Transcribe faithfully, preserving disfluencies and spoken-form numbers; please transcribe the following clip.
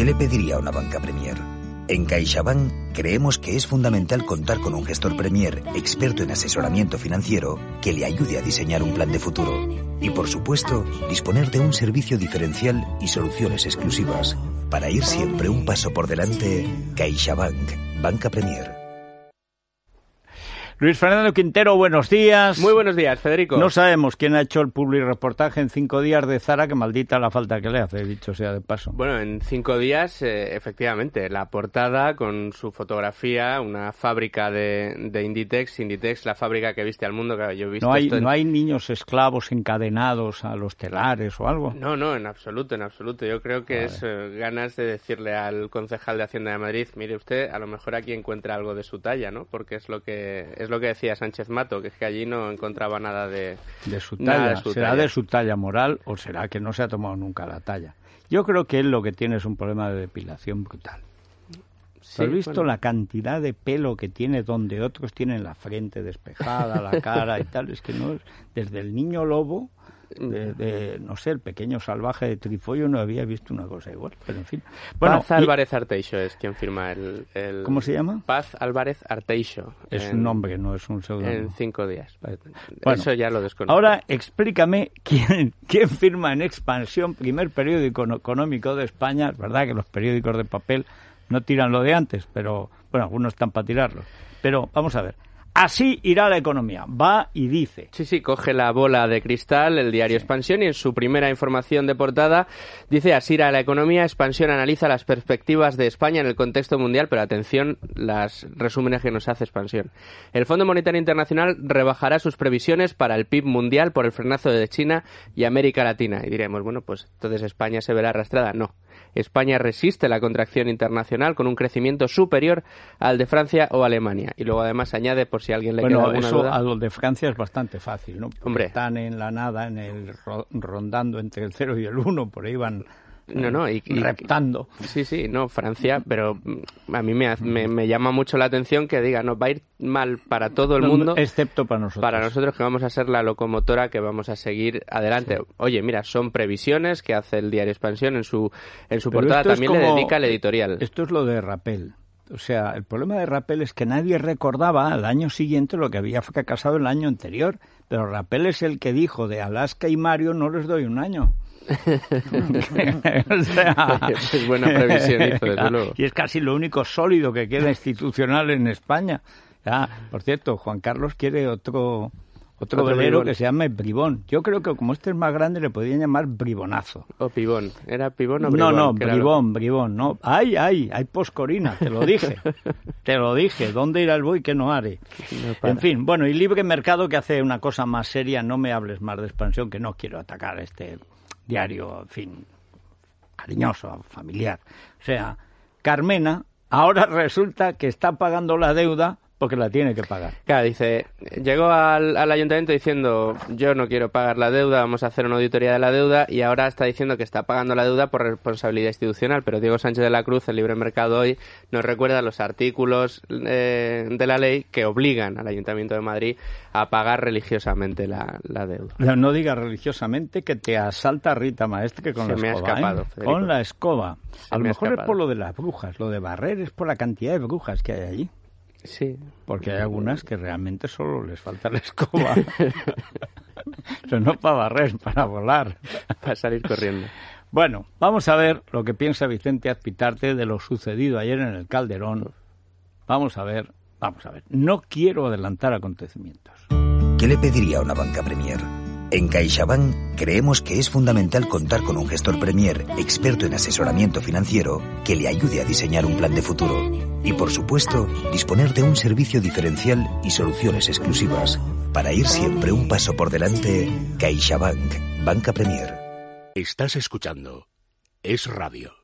¿Qué le pediría a una banca Premier? En CaixaBank creemos que es fundamental contar con un gestor Premier experto en asesoramiento financiero que le ayude a diseñar un plan de futuro. Y por supuesto, disponer de un servicio diferencial y soluciones exclusivas para ir siempre un paso por delante. CaixaBank, Banca Premier. Luis Fernando Quintero, buenos días. Muy buenos días, Federico. No sabemos quién ha hecho el publireportaje en cinco días de Zara, que maldita la falta que le hace, dicho sea de paso. Bueno, en cinco días, eh, efectivamente, la portada con su fotografía, una fábrica de, de Inditex, Inditex, la fábrica que viste al mundo, que yo he visto. ¿No hay, esto en... ¿No hay niños esclavos encadenados a los telares o algo? No, no, en absoluto, en absoluto. Yo creo que vale. es eh, ganas de decirle al concejal de Hacienda de Madrid, mire usted, a lo mejor aquí encuentra algo de su talla, ¿no? Porque es lo que es lo que decía Sánchez Mato, que es que allí no encontraba nada de, de su talla. De su ¿Será talla. de su talla moral o será que no se ha tomado nunca la talla? Yo creo que él lo que tiene es un problema de depilación brutal. Sí, ¿Has visto bueno. la cantidad de pelo que tiene donde otros tienen la frente despejada, la cara y tal? Es que no es... Desde el niño lobo... De, de, no sé, el pequeño salvaje de Trifollo no había visto una cosa igual, pero en fin. Bueno, Paz Álvarez y... Arteixo es quien firma el, el... ¿Cómo se llama? Paz Álvarez Arteixo. Es en... un nombre, no es un seudónimo. En cinco días. Bueno, eso ya lo desconozco. Ahora explícame quién, quién firma en Expansión, primer periódico económico de España. Es verdad que los periódicos de papel no tiran lo de antes, pero bueno, algunos están para tirarlo. Pero vamos a ver. Así irá la economía. Va y dice. Sí, sí, coge la bola de cristal, el diario sí. Expansión, y en su primera información de portada dice: así irá la economía. Expansión analiza las perspectivas de España en el contexto mundial, pero atención, las resúmenes que nos hace Expansión. El Fondo Monetario Internacional rebajará sus previsiones para el P I B mundial por el frenazo de China y América Latina. Y diremos, bueno, pues entonces España se verá arrastrada. No. España resiste la contracción internacional con un crecimiento superior al de Francia o Alemania. Y luego además añade, por si a alguien le bueno, queda alguna eso duda... a los de Francia es bastante fácil, ¿no? Porque Hombre. Están en la nada, en el rondando entre el cero y el uno, por ahí van... No, no, y, y reptando. Sí, sí, no, Francia, pero a mí me, me, me llama mucho la atención que diga, no, va a ir mal para todo el mundo, excepto para nosotros. Para nosotros, que vamos a ser la locomotora que vamos a seguir adelante. Sí. Oye, mira, son previsiones que hace el diario Expansión en su en su portada, también como, le dedica el editorial. Esto es lo de Rappel. O sea, el problema de Rappel es que nadie recordaba al año siguiente lo que había fracasado el año anterior, pero Rappel es el que dijo de Alaska y Mario no les doy un año. O sea, es buena previsión, hizo, desde luego. Y es casi lo único sólido que queda institucional en España. Ya, por cierto, Juan Carlos quiere otro otro, otro velero bribón. Que se llama Bribón. Yo creo que como este es más grande le podrían llamar Bribonazo. O Pibón. ¿Era Pibón o Bribón? No, no, Bribón, lo... Bribón. No. Ay, ay, hay poscorina, te lo dije. Te lo dije. ¿Dónde irá el buey que no haré? No en fin, bueno, y Libre Mercado, que hace una cosa más seria. No me hables más de Expansión, que no quiero atacar este diario, en fin, cariñoso, familiar. O sea, Carmena ahora resulta que está pagando la deuda porque la tiene que pagar. Claro, dice, llegó al, al ayuntamiento diciendo, yo no quiero pagar la deuda, vamos a hacer una auditoría de la deuda, y ahora está diciendo que está pagando la deuda por responsabilidad institucional, pero Diego Sánchez de la Cruz, el Libre Mercado hoy, nos recuerda los artículos eh, de la ley que obligan al Ayuntamiento de Madrid a pagar religiosamente la, la deuda. No, no digas religiosamente, que te asalta Rita Maestre con Se la me escoba. Ha escapado, ¿eh? Con la escoba. Se a lo mejor es por lo de las brujas, lo de barrer es por la cantidad de brujas que hay allí. Sí. Porque hay algunas que realmente solo les falta la escoba. Pero no para barrer, para volar. Para salir corriendo. Bueno, vamos a ver lo que piensa Vicente Azpitarte de lo sucedido ayer en el Calderón. Vamos a ver, vamos a ver. No quiero adelantar acontecimientos. ¿Qué le pediría a una banca Premier? En CaixaBank creemos que es fundamental contar con un gestor Premier experto en asesoramiento financiero que le ayude a diseñar un plan de futuro. Y por supuesto, disponer de un servicio diferencial y soluciones exclusivas para ir siempre un paso por delante. CaixaBank, Banca Premier. Estás escuchando Es Radio.